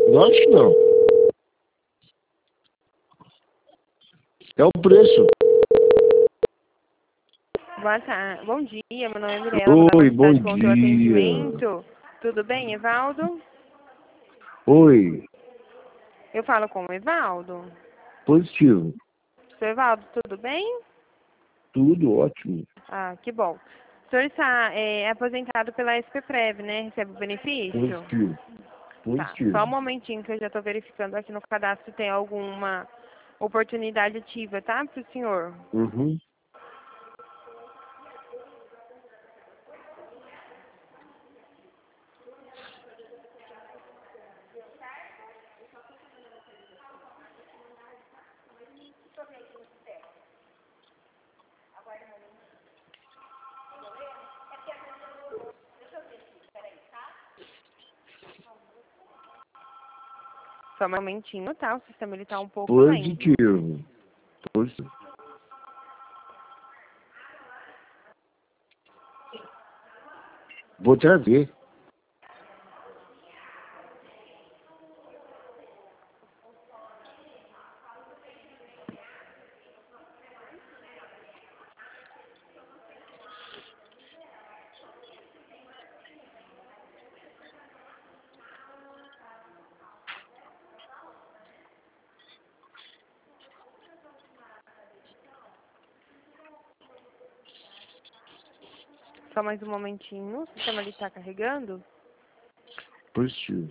Lógico que não. É o preço. Boa tarde. Bom dia, meu nome é Mirella. Vou dar Oi, bom com o seu dia. atendimento. Tudo bem, Evaldo? Oi, Eu falo com o Evaldo. positivo. Seu Evaldo, tudo bem? Tudo ótimo. Ah, que bom. O senhor está aposentado pela SPPrev, né? Recebe o benefício? Positivo. Tá. Positivo. Só um momentinho que eu já estou verificando aqui no cadastro se tem alguma oportunidade ativa, tá? Para o senhor. Uhum. Só um momentinho, tá? O sistema ele tá um pouco lento. Positivo. Positivo. Vou trazer. Só mais um momentinho. O sistema ele tá carregando. Positivo.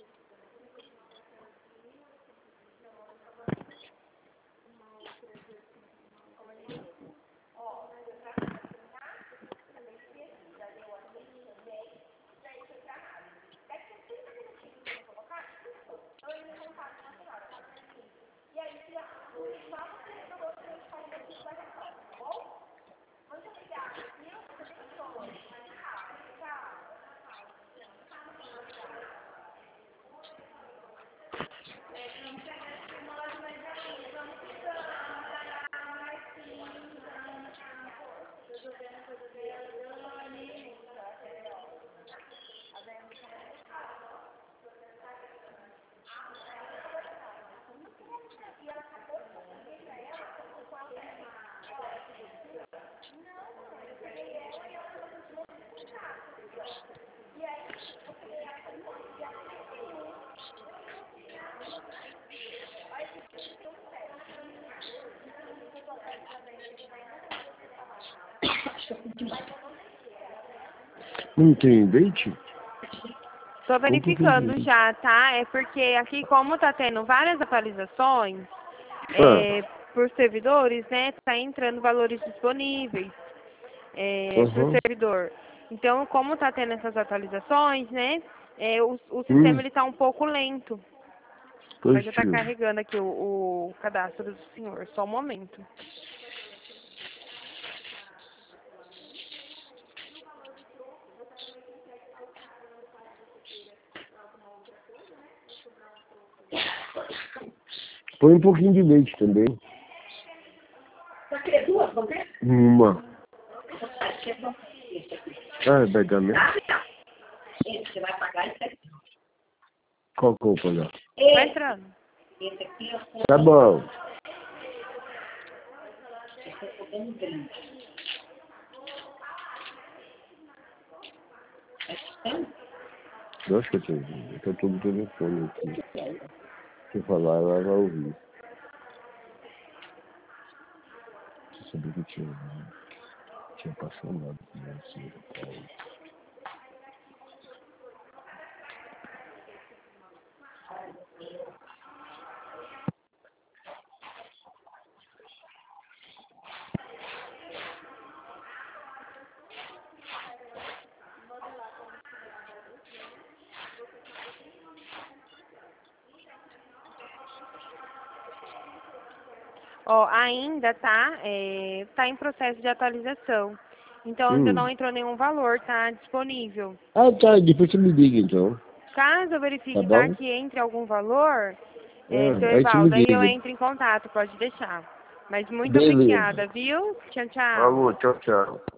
Não tem leite? Tô verificando já, tá? É porque aqui, como tá tendo várias atualizações por servidores, né? Tá entrando valores disponíveis pro servidor. Então, como tá tendo essas atualizações, né? O sistema ele tá um pouco lento. Mas já tá Positivo. carregando aqui o cadastro do senhor. Só um momento. Põe um pouquinho de leite também. Você quer duas, não quer? Uma. Ah, vai dar mesmo? Esse você vai pagar esse aqui. Qual que eu vou pagar? Vai entrando. Esse aqui eu vou Tá bom. dando um brinde. Eu acho que eu tenho. É que eu tô no telefone aqui. Se eu falar, ela vai ouvir. Você sabia que eu tinha apaixonado por você, Paulo. Ó, ainda tá em processo de atualização. Então ainda não entrou nenhum valor, tá disponível. Ah, tá. Depois você me liga, então. Caso eu Tá verifique, tá, bom? que entre algum valor, seu Aí você me Evaldo, aí eu liga. entro em contato, pode deixar. Mas muito Beleza. obrigada, viu? Tchau, tchau. Falou, tchau, tchau.